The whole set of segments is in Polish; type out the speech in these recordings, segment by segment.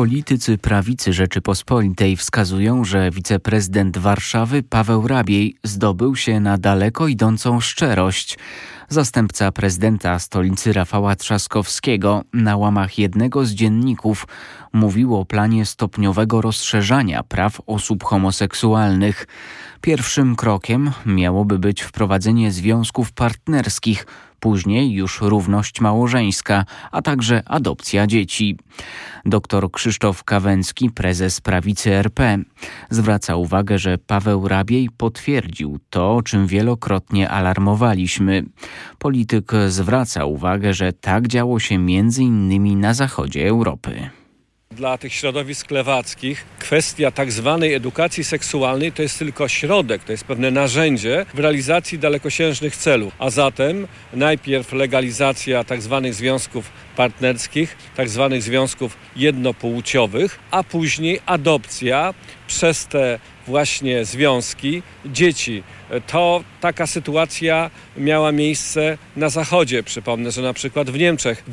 Politycy prawicy Rzeczypospolitej wskazują, że wiceprezydent Warszawy Paweł Rabiej zdobył się na daleko idącą szczerość. Zastępca prezydenta stolicy Rafała Trzaskowskiego na łamach jednego z dzienników mówił o planie stopniowego rozszerzania praw osób homoseksualnych. Pierwszym krokiem miałoby być wprowadzenie związków partnerskich, później już równość małżeńska, a także adopcja dzieci. Dr Krzysztof Kawęcki, prezes Prawicy RP, zwraca uwagę, że Paweł Rabiej potwierdził to, o czym wielokrotnie alarmowaliśmy. Polityk zwraca uwagę, że tak działo się m.in. na zachodzie Europy. Dla tych środowisk lewackich kwestia tak zwanej edukacji seksualnej to jest tylko środek, to jest pewne narzędzie w realizacji dalekosiężnych celów. A zatem najpierw legalizacja tak zwanych związków partnerskich, tak zwanych związków jednopłciowych, a później adopcja przez te właśnie związki dzieci. Taka sytuacja miała miejsce na Zachodzie. Przypomnę, że na przykład w Niemczech w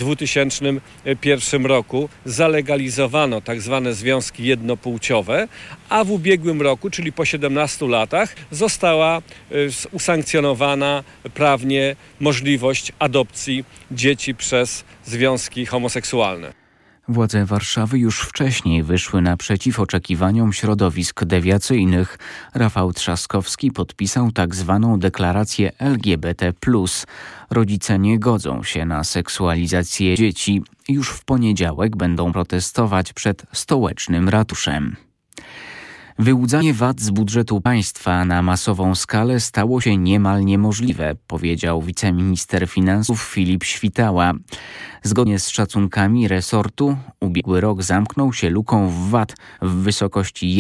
2001 roku zalegalizowano tak zwane związki jednopłciowe, a w ubiegłym roku, czyli po 17 latach, została usankcjonowana prawnie możliwość adopcji dzieci przez związki homoseksualne. Władze Warszawy już wcześniej wyszły naprzeciw oczekiwaniom środowisk dewiacyjnych. Rafał Trzaskowski podpisał tak zwaną deklarację LGBT+. Rodzice nie godzą się na seksualizację dzieci. Już w poniedziałek będą protestować przed stołecznym ratuszem. Wyłudzanie VAT z budżetu państwa na masową skalę stało się niemal niemożliwe, powiedział wiceminister finansów Filip Świtała. Zgodnie z szacunkami resortu ubiegły rok zamknął się luką w VAT w wysokości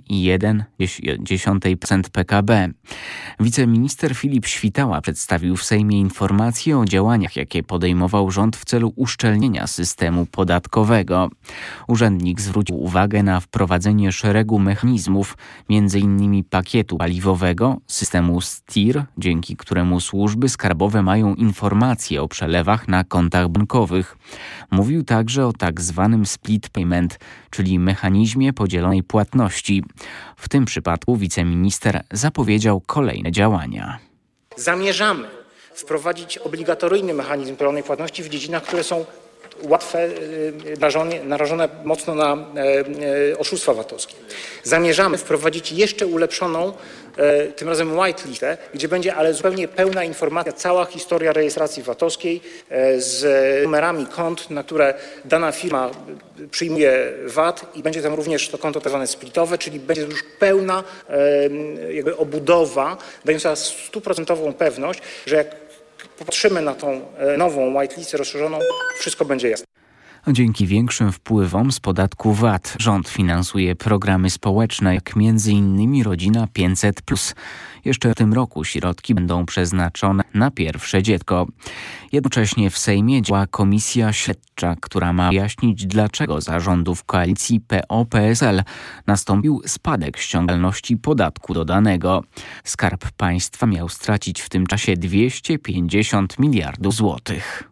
1,1% PKB. Wiceminister Filip Świtała przedstawił w Sejmie informację o działaniach, jakie podejmował rząd w celu uszczelnienia systemu podatkowego. Urzędnik zwrócił uwagę na wprowadzenie szeregu mechanizmów, m.in. pakietu paliwowego, systemu STIR, dzięki któremu służby skarbowe mają informacje o przelewach na kontach bankowych. Mówił także o tak zwanym split payment, czyli mechanizmie podzielonej płatności. W tym przypadku wiceminister zapowiedział kolejne działania. Zamierzamy wprowadzić obligatoryjny mechanizm podzielonej płatności w dziedzinach, które są łatwe, narażone mocno na oszustwa VAT-owskie. Zamierzamy wprowadzić jeszcze ulepszoną, tym razem white listę, gdzie będzie ale zupełnie pełna informacja, cała historia rejestracji VAT-owskiej z numerami kont, na które dana firma przyjmuje VAT i będzie tam również to konto tak zwane splitowe, czyli będzie już pełna jakby obudowa dająca 100% pewność, że jak popatrzymy na tą nową whitelistę rozszerzoną, wszystko będzie jasne. Dzięki większym wpływom z podatku VAT rząd finansuje programy społeczne, jak m.in. Rodzina 500+. Jeszcze w tym roku środki będą przeznaczone na pierwsze dziecko. Jednocześnie w Sejmie działa komisja śledcza, która ma wyjaśnić, dlaczego za rządów koalicji PO-PSL nastąpił spadek ściągalności podatku dodanego. Skarb Państwa miał stracić w tym czasie 250 miliardów złotych.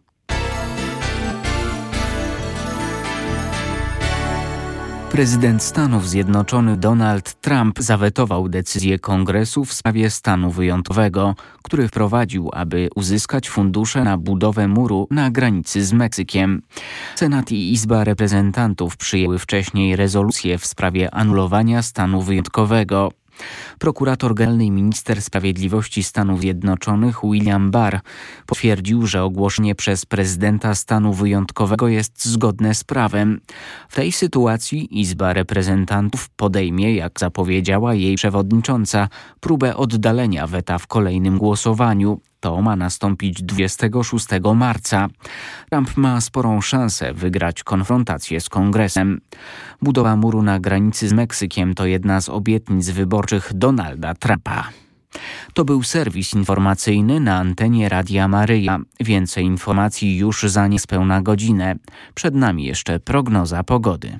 Prezydent Stanów Zjednoczonych Donald Trump zawetował decyzję Kongresu w sprawie stanu wyjątkowego, który wprowadził, aby uzyskać fundusze na budowę muru na granicy z Meksykiem. Senat i Izba Reprezentantów przyjęły wcześniej rezolucję w sprawie anulowania stanu wyjątkowego. Prokurator generalny i minister sprawiedliwości Stanów Zjednoczonych William Barr potwierdził, że ogłoszenie przez prezydenta stanu wyjątkowego jest zgodne z prawem. W tej sytuacji Izba Reprezentantów podejmie, jak zapowiedziała jej przewodnicząca, próbę oddalenia weta w kolejnym głosowaniu. To ma nastąpić 26 marca. Trump ma sporą szansę wygrać konfrontację z Kongresem. Budowa muru na granicy z Meksykiem to jedna z obietnic wyborczych Donalda Trumpa. To był serwis informacyjny na antenie Radia Maryja. Więcej informacji już za niespełna godzinę. Przed nami jeszcze prognoza pogody.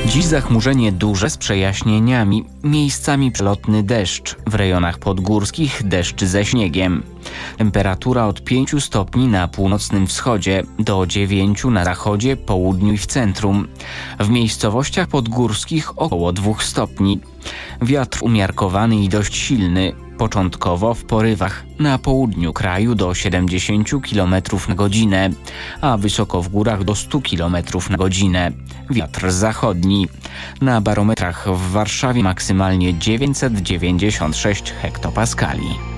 Dziś zachmurzenie duże z przejaśnieniami, miejscami przelotny deszcz, w rejonach podgórskich deszcz ze śniegiem. Temperatura od 5 stopni na północnym wschodzie do 9 na zachodzie, południu i w centrum. W miejscowościach podgórskich około 2 stopni. Wiatr umiarkowany i dość silny. Początkowo w porywach na południu kraju do 70 km na godzinę, a wysoko w górach do 100 km na godzinę. Wiatr zachodni. Na barometrach w Warszawie maksymalnie 996 hektopaskali.